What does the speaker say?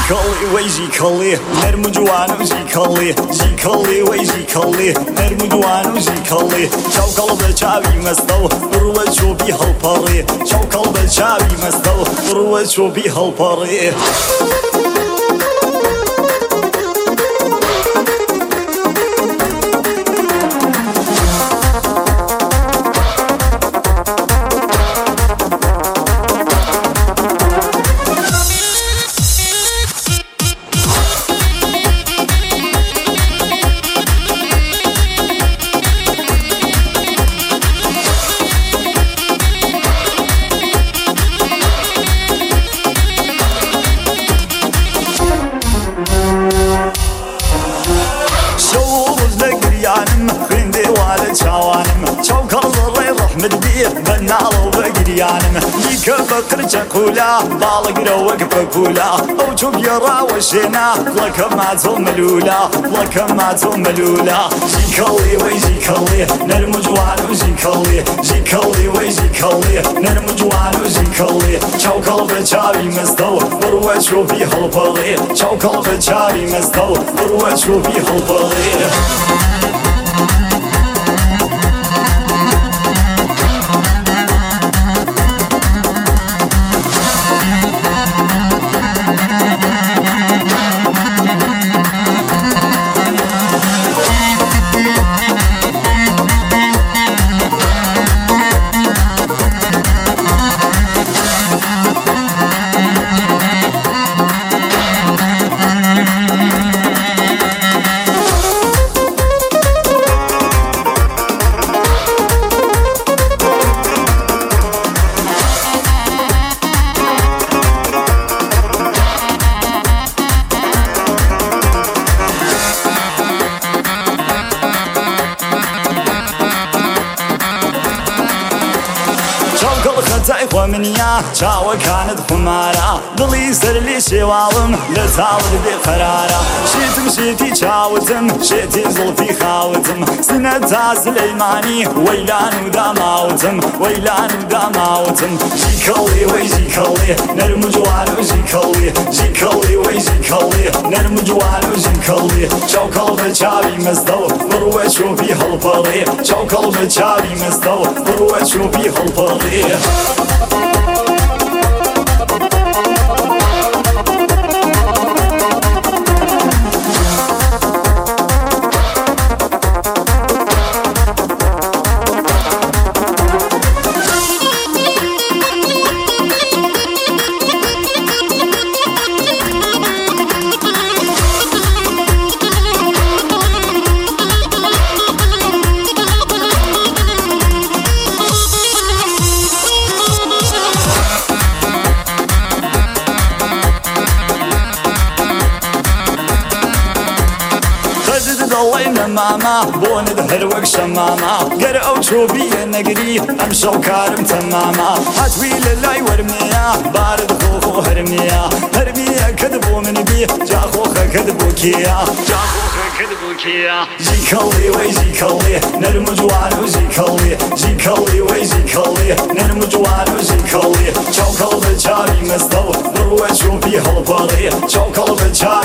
Zikali way zikali nermu juanu zikali way zikali nermu juanu zikali çavkal be çavi mesto urve çobi halpari çavkal be çavi mesto urve çobi halpari بنالو بقريانم ديك بقر جقولا بالق روق بقولا او شوف يرا وشنا لك ما تملولا لك ما تملولا زيكلي وي زيكلي نرمجوان وزيكلي زيكلي وي زيكلي نرمجوان وزيكلي شوكل بچاوي مستو بروه شوفي هلبلي شوكل بچاوي مستو بروه شوفي هلبلي منيا چاوە کانت خمارە دڵی سەر لێ شێواڵم لە چاوت بێ قەرارە شێتم شێتی چاوتم شێتی زڵفی خاوتم سنە تا سلەیمانی وەیلان و داماوتم وەیلان و داماوتم زیکەڵێ وەی زیکەڵێ نەرم و جوان و زیکەڵێ زیکەڵێ وەی زیکەڵێ نەرم و جوان و زیکەڵێ چاوکەڵ بە چاوی مەستەوە بڕوە چۆپی هەڵپەڵێ چاوکەڵ بە چاوی مەستەوە بڕوە چۆپی هەڵپەڵێ ماما بوند هەروەک شەمامە گەر ئەو چۆبیە نەگری ئەم شەو کارم تەمامە هاتووی لە لای وەرمێیە بارد خۆخۆ هەرمێیە هەرمیە کەت بۆ من بی جاخۆخەکەت بۆ کێیە جاخۆخەکەت بۆ کێیە زیکەڵێ وەی زیکەڵێ نەرم و جوان و زیکەڵێ زیکەڵێ وەی زیکەڵێ نەرم و جوان و زیکەڵێ چاوکەڵ بە چاوی مەستەوە بڕوە چۆپی هەڵپەڵێ چاوکەڵ بە